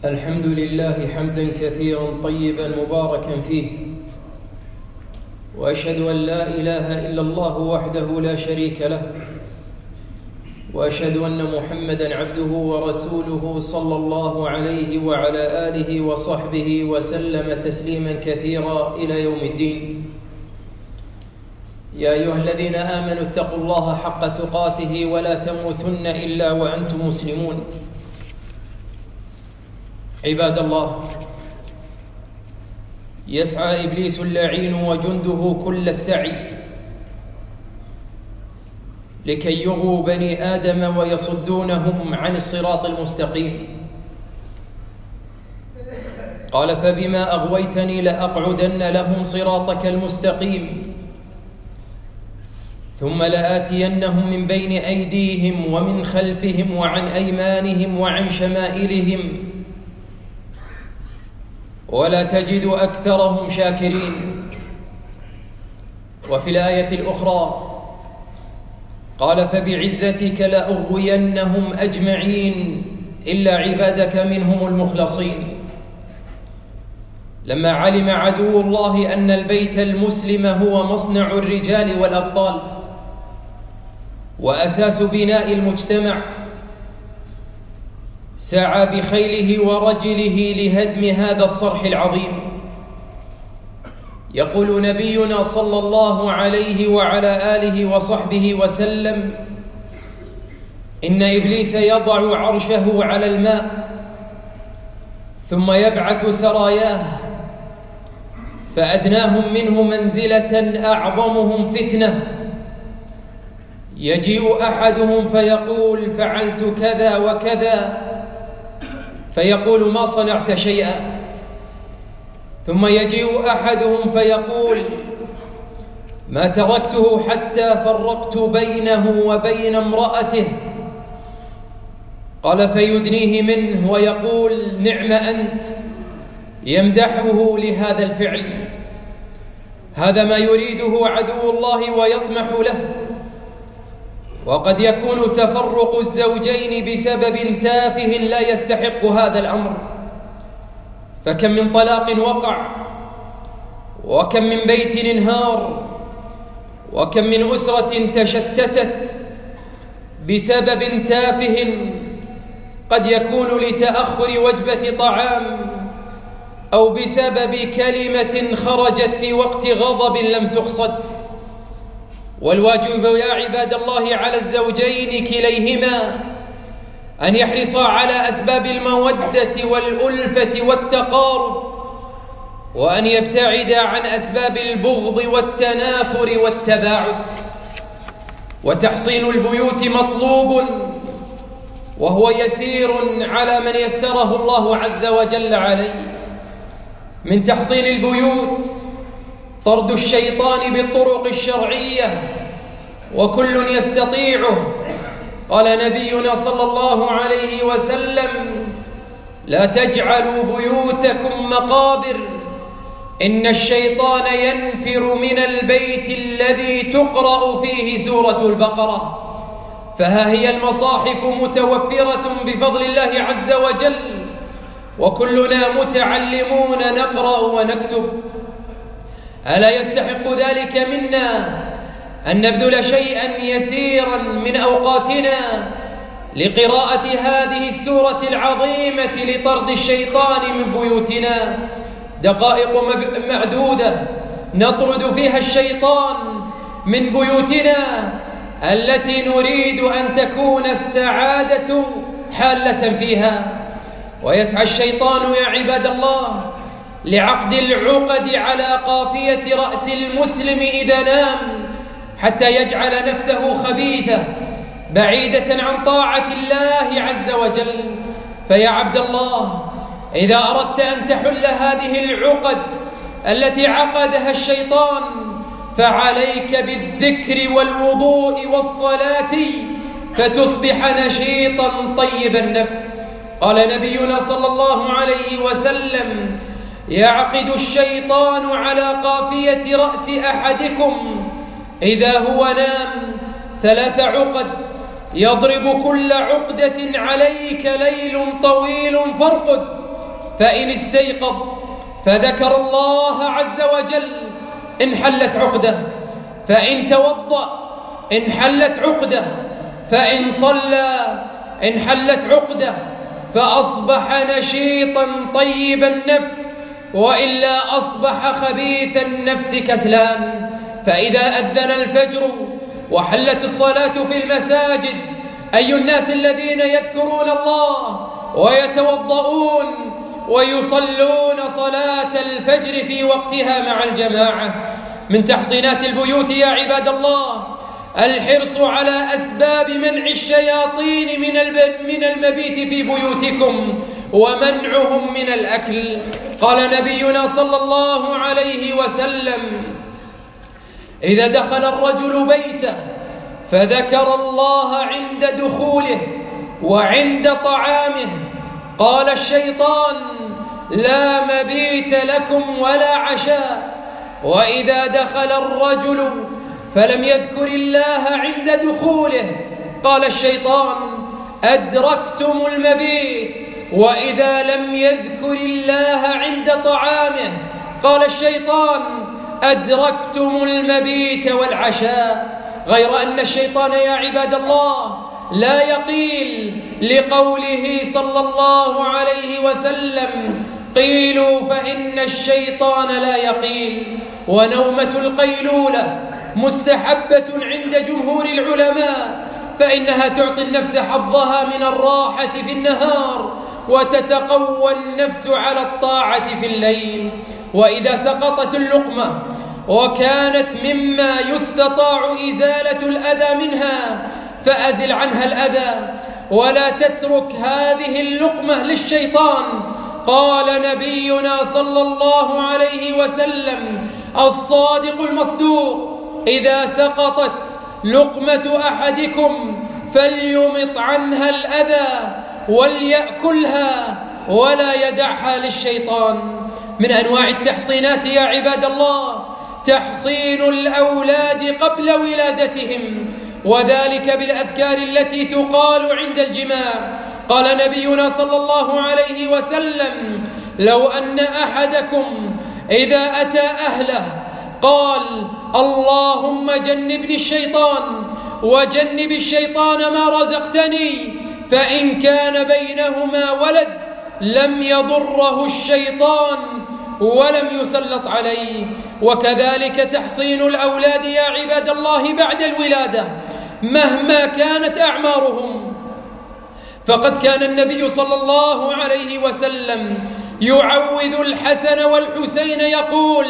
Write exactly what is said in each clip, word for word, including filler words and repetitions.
الحمد لله حمدا كثيرا طيبا مباركا فيه، وأشهد أن لا إله إلا الله وحده لا شريك له، وأشهد أن محمدا عبده ورسوله صلى الله عليه وعلى آله وصحبه وسلم تسليما كثيرا إلى يوم الدين. يا أيها الذين آمنوا اتقوا الله حق تقاته ولا تموتن إلا وأنتم مسلمون. عباد الله، يسعى إبليس اللعين وجنده كل السعي لكي يغوا بني آدم ويصدونهم عن الصراط المستقيم. قال: فبما أغويتني لأقعدن لهم صراطك المستقيم ثم لآتينهم من بين أيديهم ومن خلفهم وعن أيمانهم وعن شمائلهم ولا تجد أكثرهم شاكرين. وفي الآية الأخرى قال: فبعزتك لأغوينهم أجمعين إلا عبادك منهم المخلصين. لما علم عدو الله أن البيت المسلم هو مصنع الرجال والأبطال وأساس بناء المجتمع، سعى بخيله ورجله لهدم هذا الصرح العظيم. يقول نبينا صلى الله عليه وعلى آله وصحبه وسلم: إن إبليس يضع عرشه على الماء ثم يبعث سراياه، فأدناهم منه منزلة أعظمهم فتنة. يجيء أحدهم فيقول: فعلت كذا وكذا، فيقول: ما صنعت شيئا. ثم يجيء أحدهم فيقول: ما تركته حتى فرقت بينه وبين امرأته. قال: فيدنيه منه ويقول: نعم أنت، يمدحه لهذا الفعل. هذا ما يريده عدو الله ويطمح له. وقد يكون تفرق الزوجين بسبب تافه لا يستحق هذا الأمر، فكم من طلاق وقع، وكم من بيت انهار، وكم من أسرة تشتتت بسبب تافه قد يكون لتأخر وجبة طعام أو بسبب كلمة خرجت في وقت غضب لم تقصد. والواجب يا عباد الله على الزوجين كليهما أن يحرصا على أسباب المودة والألفة والتقارب، وأن يبتعدا عن أسباب البغض والتنافر والتباعد. وتحصين البيوت مطلوب، وهو يسير على من يسره الله عز وجل عليه. من تحصين البيوت طرد الشيطان بالطرق الشرعية، وكل يستطيعه. قال نبينا صلى الله عليه وسلم: لا تجعلوا بيوتكم مقابر، إن الشيطان ينفر من البيت الذي تقرأ فيه سورة البقرة. فها هي المصاحف متوفرة بفضل الله عز وجل، وكلنا متعلمون نقرأ ونكتب. ألا يستحق ذلك منا أن نبذل شيئا يسيرا من أوقاتنا لقراءة هذه السورة العظيمة لطرد الشيطان من بيوتنا؟ دقائق معدودة نطرد فيها الشيطان من بيوتنا التي نريد أن تكون السعادة حالة فيها. ويسعى الشيطان يا عباد الله لعقد العقد على قافية رأس المسلم إذا نام، حتى يجعل نفسه خبيثة بعيدة عن طاعة الله عز وجل. فيا عبد الله، إذا أردت أن تحل هذه العقد التي عقدها الشيطان فعليك بالذكر والوضوء والصلاة فتصبح نشيطا طيب النفس. قال نبينا صلى الله عليه وسلم: يعقد الشيطان على قافية رأس أحدكم إذا هو نام ثلاث عقد، يضرب كل عقدة عليك ليل طويل فارقد، فإن استيقظ فذكر الله عز وجل انحلت عقده، فإن توضأ انحلت عقده، فإن صلى انحلت عقده، فأصبح نشيطا طيب النفس، وإلا أصبح خبيث النفس كسلان. فإذا أذن الفجر وحلت الصلاة في المساجد، أي الناس الذين يذكرون الله ويتوضؤون ويصلون صلاة الفجر في وقتها مع الجماعة. من تحصينات البيوت يا عباد الله الحرص على أسباب منع الشياطين من المبيت في بيوتكم ومنعهم من الأكل. قال نبينا صلى الله عليه وسلم: إذا دخل الرجل بيته فذكر الله عند دخوله وعند طعامه قال الشيطان: لا مبيت لكم ولا عشاء. وإذا دخل الرجل فلم يذكر الله عند دخوله قال الشيطان: أدركتم المبيت. وإذا لم يذكر الله عند طعامه قال الشيطان: أدركتم المبيت والعشاء. غير أن الشيطان يا عباد الله لا يقيل لقوله صلى الله عليه وسلم: قيلوا فإن الشيطان لا يقيل. ونومة القيلولة مستحبة عند جمهور العلماء، فإنها تعطي النفس حظها من الراحة في النهار وتتقوى النفس على الطاعة في الليل. وإذا سقطت اللقمة وكانت مما يستطاع إزالة الأذى منها فأزل عنها الأذى، ولا تترك هذه اللقمة للشيطان. قال نبينا صلى الله عليه وسلم: الصادق المصدوق إذا سقطت لقمة أحدكم فليمط عنها الأذى وليأكلها ولا يدعها للشيطان. من أنواع التحصينات يا عباد الله تحصين الأولاد قبل ولادتهم، وذلك بالأذكار التي تقال عند الجماع. قال نبينا صلى الله عليه وسلم: لو أن أحدكم إذا أتى أهله قال: اللهم جنبني الشيطان وجنب الشيطان ما رزقتني، فإن كان بينهما ولد لم يضره الشيطان ولم يسلط عليه. وكذلك تحصين الأولاد يا عباد الله بعد الولادة مهما كانت أعمارهم، فقد كان النبي صلى الله عليه وسلم يعوذ الحسن والحسين يقول: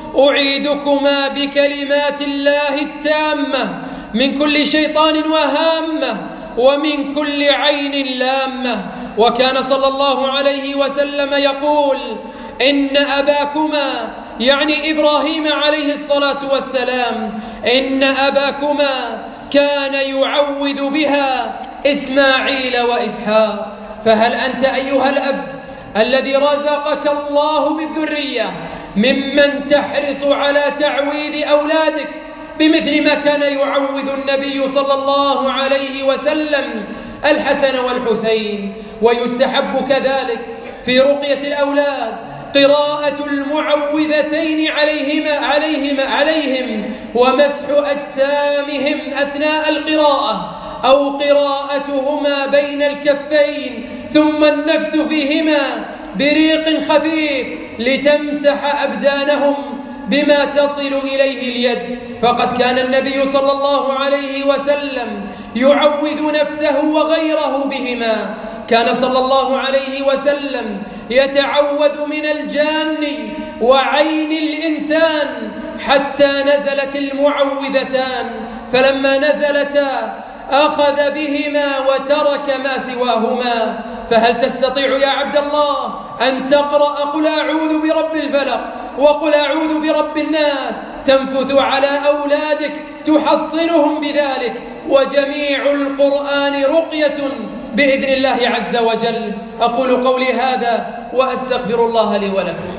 أعيدكما بكلمات الله التامة من كل شيطان وهامة ومن كل عين لامة. وكان صلى الله عليه وسلم يقول: إن أباكما، يعني إبراهيم عليه الصلاة والسلام، إن أباكما كان يعوذ بها إسماعيل وإسحاق. فهل أنت أيها الأب الذي رزقك الله بالذرية ممن تحرص على تعويذ أولادك بمثل ما كان يعوذ النبي صلى الله عليه وسلم الحسن والحسين؟ ويستحب كذلك في رقية الأولاد قراءة المعوذتين عليهما عليهما عليهم ومسح أجسامهم أثناء القراءة، أو قراءتهما بين الكفين ثم النفث فيهما بريق خفيف لتمسح أبدانهم بما تصل إليه اليد. فقد كان النبي صلى الله عليه وسلم يعوذ نفسه وغيره بهما. كان صلى الله عليه وسلم يتعوذ من الجان وعين الإنسان حتى نزلت المعوذتان، فلما نزلتا أخذ بهما وترك ما سواهما. فهل تستطيع يا عبد الله أن تقرأ قل أعوذ برب الفلق وقل أعوذ برب الناس تنفث على أولادك تحصنهم بذلك؟ وجميع القرآن رقية بإذن الله عز وجل. أقول قولي هذا وأستغفر الله لي ولكم.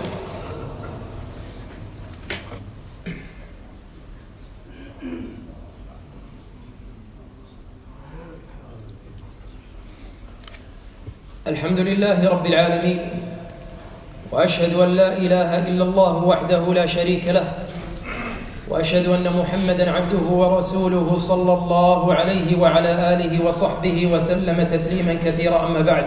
الحمد لله رب العالمين، وأشهد أن لا إله إلا الله وحده لا شريك له، وأشهد أن محمدًا عبده ورسوله صلى الله عليه وعلى آله وصحبه وسلم تسليمًا كثيرا. أما بعد،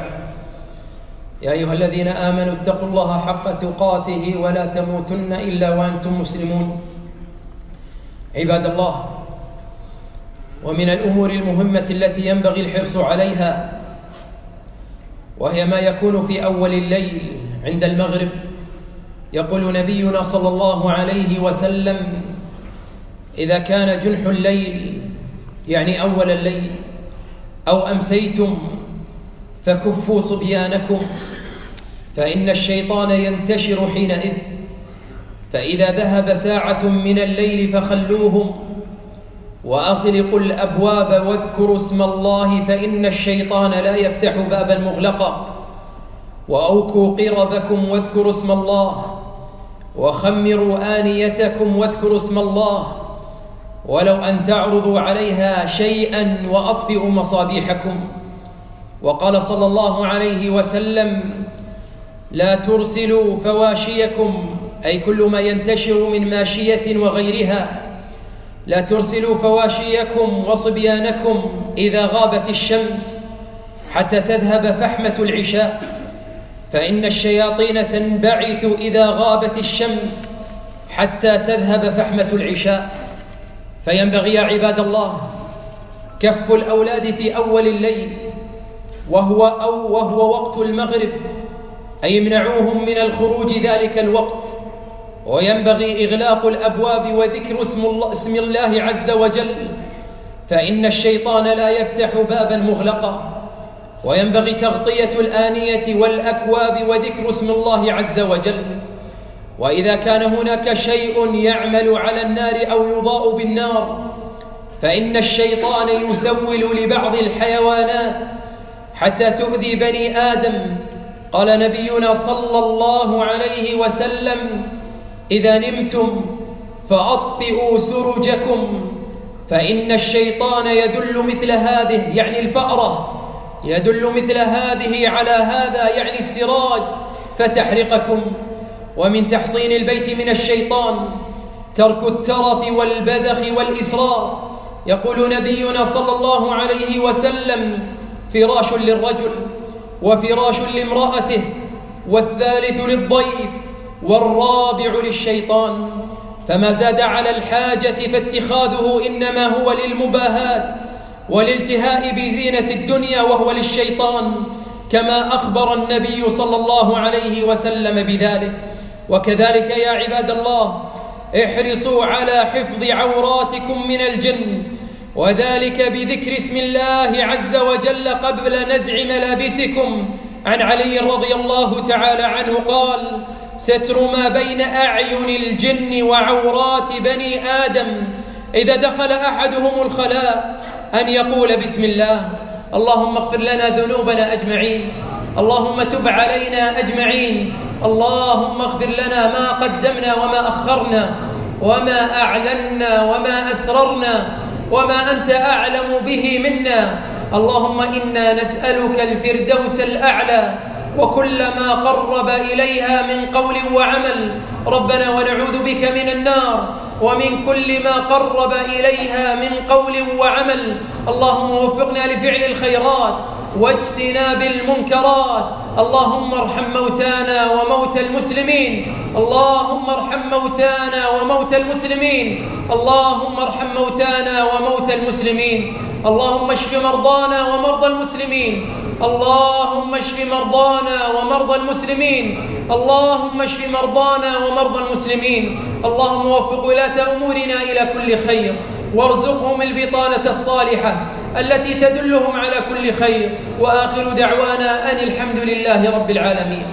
يا أيها الذين آمنوا اتقوا الله حق تقاته ولا تموتن إلا وأنتم مسلمون. عباد الله، ومن الأمور المهمة التي ينبغي الحرص عليها وهي ما يكون في أول الليل عند المغرب. يقول نبينا صلى الله عليه وسلم: إذا كان جنح الليل، يعني أول الليل، أو أمسيتم فكفوا صبيانكم، فإن الشيطان ينتشر حينئذ، فإذا ذهب ساعة من الليل فخلوهم، وأغلقوا الأبواب واذكروا اسم الله، فإن الشيطان لا يفتح بابا مغلقا، وأوكوا قربكم واذكروا اسم الله، وخمروا آنيتكم واذكروا اسم الله، ولو أن تعرضوا عليها شيئا وأطفئوا مصابيحكم. وقال صلى الله عليه وسلم: لا ترسلوا فواشيكم، أي كل ما ينتشر من ماشية وغيرها، لا ترسلوا فواشيكم وصبيانكم إذا غابت الشمس حتى تذهب فحمة العشاء، فإن الشياطين تنبعث إذا غابت الشمس حتى تذهب فحمة العشاء. فينبغي يا عباد الله كف الأولاد في أول الليل، وهو أو وهو وقت المغرب، أي يمنعوهم من الخروج ذلك الوقت، وينبغي إغلاق الأبواب وذكر اسم الله, اسم الله عز وجل، فإن الشيطان لا يفتح بابا مغلقا، وينبغي تغطية الآنية والأكواب وذكر اسم الله عز وجل. وإذا كان هناك شيء يعمل على النار أو يضاء بالنار، فإن الشيطان يسول لبعض الحيوانات حتى تؤذي بني آدم. قال نبينا صلى الله عليه وسلم: إذا نمتم فأطفئوا سرجكم، فإن الشيطان يدل مثل هذه، يعني الفأرة، يدل مثل هذه على هذا، يعني السراج، فتحرقكم. ومن تحصين البيت من الشيطان ترك الترف والبذخ والإسراف. يقول نبينا صلى الله عليه وسلم: فراش للرجل وفراش لامرأته، والثالث للضيف، والرابع للشيطان. فما زاد على الحاجة فاتخاذه إنما هو للمباهات والالتهاء بزينة الدنيا، وهو للشيطان، كما أخبر النبي صلى الله عليه وسلم بذلك. وكذلك يا عباد الله احرصوا على حفظ عوراتكم من الجن، وذلك بذكر اسم الله عز وجل قبل نزع ملابسكم. عن علي رضي الله تعالى عنه قال: ستر ما بين أعين الجن وعورات بني آدم إذا دخل أحدهم الخلاء أن يقول بسم الله: اللهم اغفر لنا ذنوبنا أجمعين، اللهم تب علينا أجمعين، اللهم اغفر لنا ما قدمنا وما أخرنا وما أعلنا وما أسررنا وما أنت أعلم به منا، اللهم إنا نسألك الفردوس الأعلى وكل ما قرب إليها من قول وعمل، ربنا ونعوذ بك من النار ومن كل ما قرب إليها من قول وعمل. اللهم وفقنا لفعل الخيرات واجتناب المنكرات. اللهم ارحم موتانا وموتى المسلمين، اللهم ارحم موتانا وموتى المسلمين، اللهم ارحم موتانا وموتى المسلمين. اللهم اشف مرضانا ومرضى المسلمين، اللهم اشف مرضانا ومرضى المسلمين، اللهم اشف مرضانا ومرضى المسلمين. اللهم وفق ولاة أمورنا إلى كل خير، وارزقهم البطانة الصالحة التي تدلهم على كل خير. وآخر دعوانا أن الحمد لله رب العالمين.